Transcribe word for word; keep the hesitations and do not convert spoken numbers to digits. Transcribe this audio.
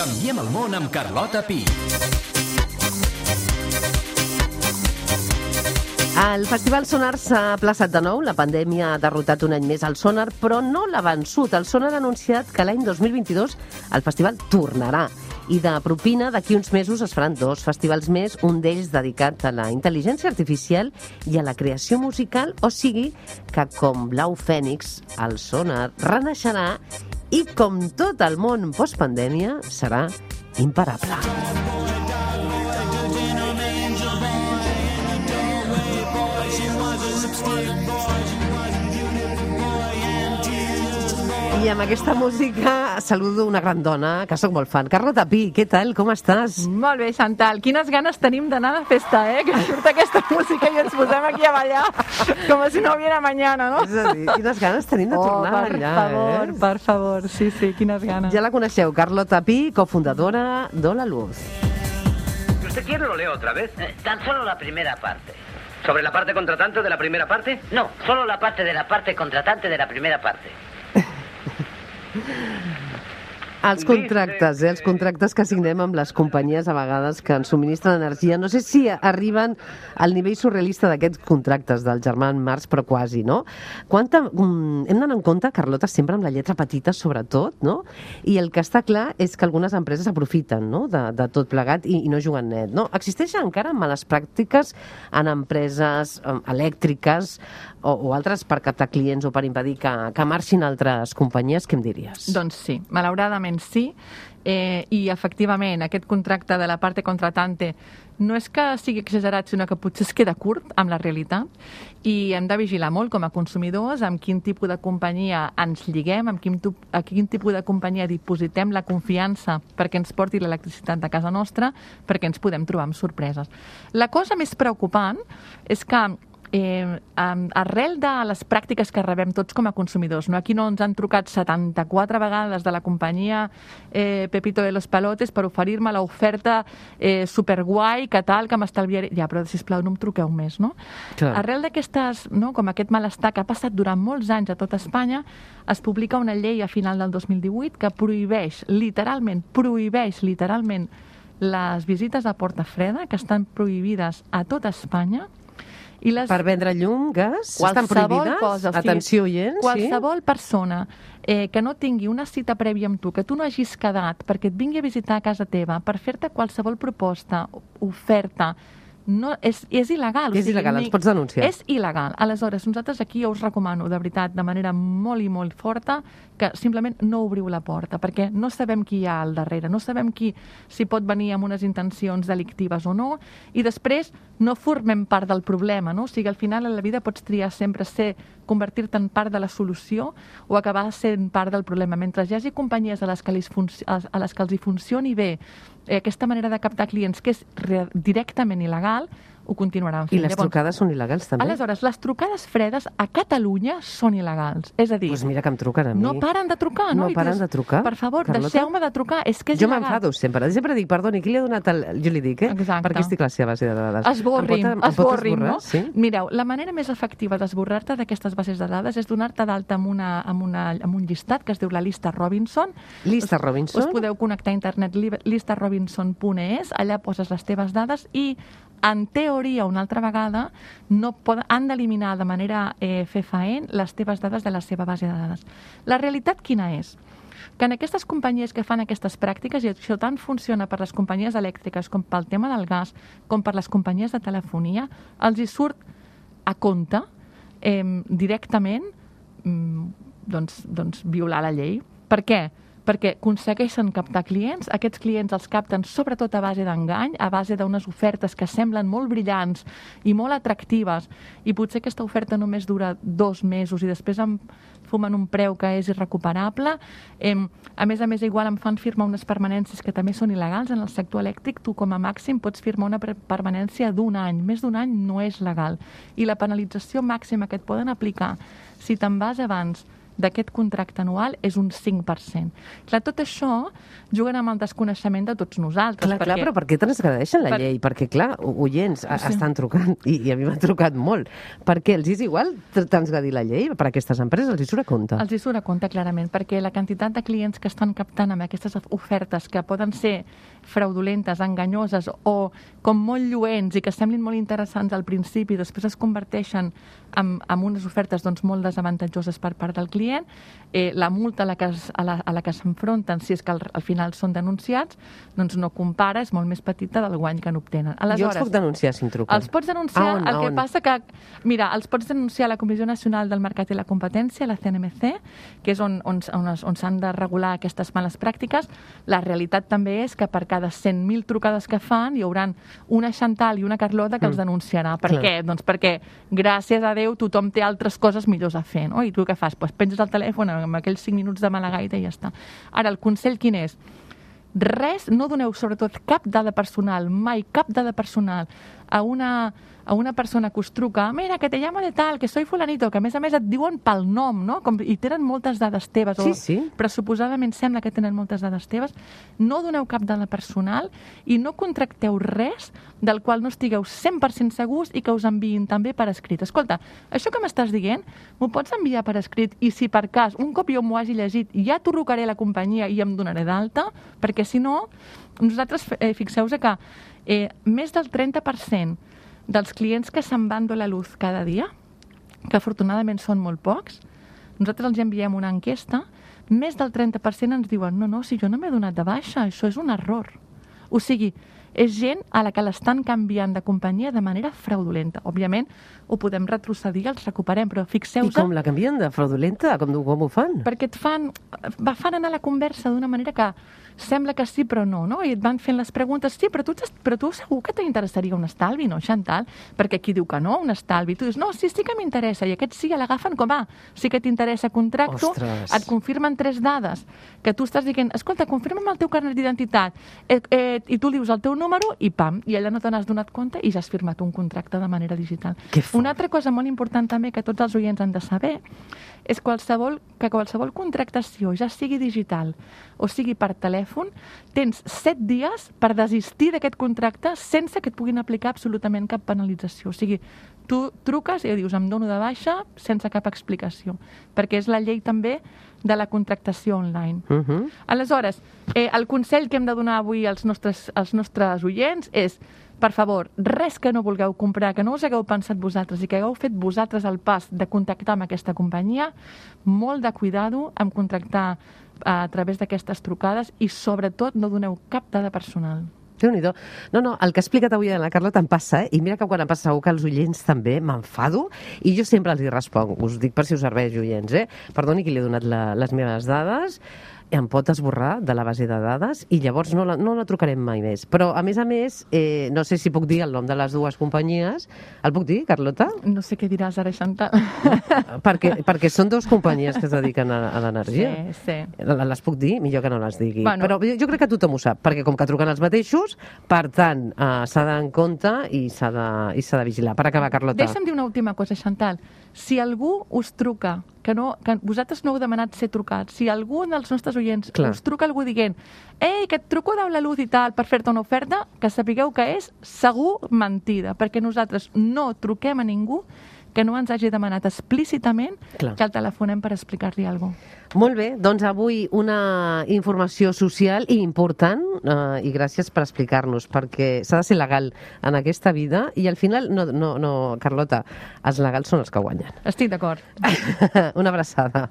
Canviem el món amb Carlota Pi. El Festival Sonar s'ha plaçat de nou. La pandèmia ha derrotat un any més al Sonar, però no l'ha vençut. El Sonar ha anunciat que l'any dos mil vint-i-dos el festival tornarà. I de propina, d'aquí uns mesos es faran dos festivals més, un d'ells dedicat a la intel·ligència artificial i a la creació musical, o sigui que, com Blau Fènix, el Sonar renaixerà i, com tot el món postpandèmia, serà imparable. I amb aquesta música saludo una gran dona, que sóc molt fan. Carlota Pi, què tal? Com estàs? Molt bé, Chantal. Quines ganes tenim d'anar a la festa, eh? Que surt aquesta música i ens posem aquí a ballar com si no hubiera mañana, ¿no? És a dir, quines ganes tenim de tornar oh, a ballar, per favor, eh? per favor. Sí, sí, quines ganes. Ja la coneixeu, Carlota Pi, cofundadora d'Hola Luz. Si usted quiere, lo leo otra vez. Eh, tan solo la primera parte. ¿Sobre la parte contratante de la primera parte? No, solo la parte de la parte contratante de la primera parte. Els contractes, eh? Els contractes que signem amb les companyies a vegades que ens subministren energia. No sé si arriben al nivell surrealista d'aquests contractes del Germán Marx, però quasi, no? Quanta, um, hem d'anar en compte, Carlota, sempre amb la lletra petita, sobretot, no? I el que està clar és que algunes empreses aprofiten, no?, de, de tot plegat i, i no juguen net, no? Existeixen encara males pràctiques en empreses um, elèctriques o, o altres per captar clients o per impedir que, que marxin altres companyies? Què em diries? Doncs sí, malauradament sí, eh, i efectivament aquest contracte de la parte contratante no és que sigui exagerat, sinó que potser es queda curt amb la realitat i hem de vigilar molt com a consumidors amb quin tipus de companyia ens lliguem, amb quin, a quin tipus de companyia dipositem la confiança perquè ens porti l'electricitat de casa nostra, perquè ens podem trobar amb sorpreses. La cosa més preocupant és que Eh, arrel de les pràctiques que rebem tots com a consumidors, no? Aquí no ens han trucat setanta-quatre vegades de la companyia eh, Pepito de los Palotes per oferir-me l'oferta eh, superguai, que tal, que m'estalviaré... Ja, però sisplau, no em truqueu més, no? Clar. Arrel d'aquestes, no?, com aquest malestar que ha passat durant molts anys a tot Espanya, es publica una llei a final del dos mil divuit que prohibeix, literalment, prohibeix literalment les visites a porta freda, que estan prohibides a tot Espanya. I les... Per vendre llum, gas, estan prohibides? Cosa, o sigui, atenció, oients, qualsevol sí? persona eh, que no tingui una cita prèvia amb tu, que tu no hagis quedat perquè et vingui a visitar a casa teva per fer-te qualsevol proposta, oferta, no, és, és il·legal. És o sigui, il·legal, ni, ens pots denunciar. És il·legal. Aleshores, nosaltres aquí jo us recomano, de veritat, de manera molt i molt forta, que simplement no obriu la porta, perquè no sabem qui hi ha al darrere, no sabem qui s'hi pot venir amb unes intencions delictives o no, i després no formem part del problema, no? O sigui, al final a la vida pots triar sempre ser, convertir-te en part de la solució o acabar sent part del problema. Mentre hi hagi companyies a les que, les a les que els hi funcioni bé eh, aquesta manera de captar clients, que és directament il·legal, ho continuaran fent. I les Llavors, trucades són il·legals, també? Aleshores, les trucades fredes a Catalunya són il·legals. És a dir... Doncs pues mira que em truquen a mi. No paren de trucar, no? No paren de trucar? Per favor, Carlota? deixeu-me de trucar, és que és jo il·legal. Jo m'enfado sempre. Sempre dic, perdoni, qui li ha donat el... Jo li dic, eh? Exacte. Perquè estic a la seva base de dades. Esborrim, em pot, em esborrim, pot no? Sí? Mireu, la manera més efectiva d'esborrar-te d'aquestes bases de dades és donar-te d'alta amb, una, amb, una, amb un llistat que es diu la llista Robinson. Llista us, Robinson? Us podeu connectar a internet llista robinson punt es, allà poses les teves dades i en teoria, una altra vegada, no poden, han d'eliminar de manera eh, fefaent les teves dades de la seva base de dades. La realitat quina és? Que en aquestes companyies que fan aquestes pràctiques, i això tant funciona per les companyies elèctriques com pel tema del gas, com per les companyies de telefonia, els hi surt a compte eh, directament doncs, doncs violar la llei. Per què? Perquè aconsegueixen captar clients, aquests clients els capten sobretot a base d'engany, a base d'unes ofertes que semblen molt brillants i molt atractives, i potser aquesta oferta només dura dos mesos i després em fumen un preu que és irrecuperable. Eh, a més a més, igual em fan firmar unes permanències que també són il·legals. En el sector elèctric, tu com a màxim pots firmar una permanència d'un any. Més d'un any no és legal. I la penalització màxima que et poden aplicar si te'n vas abans d'aquest contracte anual és un cinc per cent. Clar, tot això juguen amb el desconeixement de tots nosaltres. Clar, perquè... clar, però per què transgredeixen la per... llei? Perquè, clar, oients Sí. estan trucant, i, i a mi m'han trucat molt. Per què els és igual tr- transgredir la llei? Per aquestes empreses els hi surt a compte. Els hi surt a compte, clarament, perquè la quantitat de clients que estan captant amb aquestes ofertes que poden ser fraudulentes, enganyoses o com molt lluents i que semblin molt interessants al principi i després es converteixen en, en unes ofertes doncs, molt desavantatjoses per part del client, eh, la multa a la que, es, a la, a la que s'enfronten, si és que al, al final són denunciats, doncs no compara, és molt més petita del guany que n'obtenen. Jo els puc denunciar si em truquen. Els pots denunciar, on, el que on? passa que, mira, els pots denunciar a la Comissió Nacional del Mercat i la Competència, la C N M C, que és on, on, on, es- on s'han de regular aquestes males pràctiques. La realitat també és que per cada cent mil trucades que fan hi haurà una Chantal i una Carlota que els denunciarà. Per Clar. què? Doncs perquè, gràcies a Déu, tothom té altres coses millors a fer, no? I tu què fas? Pues penges el telèfon amb aquells cinc minuts de mala gaita i ja està. Ara, el consell quin és? Res, no doneu sobretot cap dada personal, mai cap dada personal a una, a una persona que us truca, mira, que te llamo de tal, que soy fulanito, que a més a més et diuen pel nom, no? Com, i tenen moltes dades teves, Sí, o sí. pressuposadament sembla que tenen moltes dades teves, no doneu cap dada personal i no contracteu res del qual no estigueu cent per cent segurs i que us enviïn també per escrit. Escolta, això que m'estàs dient, m'ho pots enviar per escrit i si per cas, un cop jo m'ho hagi llegit, ja t'ho trucaré a la companyia i em donaré d'alta, perquè si no, nosaltres, eh, fixeu-vos que eh, més del trenta per cent dels clients que se'n van de la luz cada dia, que afortunadament són molt pocs, nosaltres els enviem una enquesta, més del trenta per cent ens diuen no, no, si jo no m'he donat de baixa, això és un error. O sigui, és gent a la que l'estan canviant de companyia de manera fraudulenta. Òbviament, ho podem retrocedir, els recuperem, però I fixeu-vos... com la canvien de fraudulenta? Com, com ho fan? Perquè et fan, va- fan anar la conversa d'una manera que sembla que sí però no, no? I et van fent les preguntes, sí, però tu, t'has- però tu segur que t'interessaria un estalvi, no, Chantal? Perquè qui diu que no, un estalvi? Tu dius, no, sí, sí que m'interessa, i aquests sí, ja l'agafen com, ah, sí que t'interessa, contracto, Ostres. et confirmen tres dades, que tu estàs dient, escolta, confirma'm el teu carnet d'identitat, eh, eh, i tu dius el teu número, i pam, i allà no te n'has donat compte i ja has firmat un contracte de manera digital. Que fort. Una altra cosa molt important també que tots els oients han de saber és qualsevol, que qualsevol contractació, ja sigui digital o sigui per telèfon, tens set dies per desistir d'aquest contracte sense que et puguin aplicar absolutament cap penalització. O sigui, tu truques i dius em dono de baixa sense cap explicació, perquè és la llei també de la contractació online. Uh -huh. Aleshores, eh, el consell que hem de donar avui als nostres, als nostres oients és, per favor, res que no vulgueu comprar, que no us hagueu pensat vosaltres i que hagueu fet vosaltres el pas de contactar amb aquesta companyia, molt de cuidado amb contractar a través d'aquestes trucades i, sobretot, no doneu cap dada personal. Déu-n'hi-do. No, no, el que ha explicat avui a la Carlota em passa, eh? I mira que quan em passa segur que els oients també m'enfado i jo sempre els hi responc. Us dic per si us serveix, oients, eh? Perdoni que li he donat la, les meves dades, em pot esborrar de la base de dades i llavors no la, no la trucarem mai més. Però, a més a més, eh, no sé si puc dir el nom de les dues companyies. El puc dir, Carlota? No sé què diràs ara, Chantal. perquè, perquè són dues companyies que es dediquen a, a l'energia. Sí, sí. Les puc dir? Millor que no les digui. Bueno. Però jo, jo crec que tothom ho sap, perquè com que truquen els mateixos, per tant, eh, s'ha d'anar en compte i s'ha de, i s'ha de vigilar. Per acabar, Carlota. Deixa'm dir una última cosa, Chantal. Si algú us truca, que, no, que vosaltres no heu demanat ser trucats, si algú dels nostres oients Clar. us truca algú dient ei, que et truco de la luz i tal per fer-te una oferta, que sapigueu que és segur mentida, perquè nosaltres no truquem a ningú que no ens hagi demanat explícitament Clar. que el telefonem per explicar-li alguna cosa. Molt bé, doncs avui una informació social i important, eh, i gràcies per explicar-nos, perquè s'ha de ser legal en aquesta vida i al final, no, no, no, Carlota, els legals són els que guanyen. Estic d'acord. Una abraçada.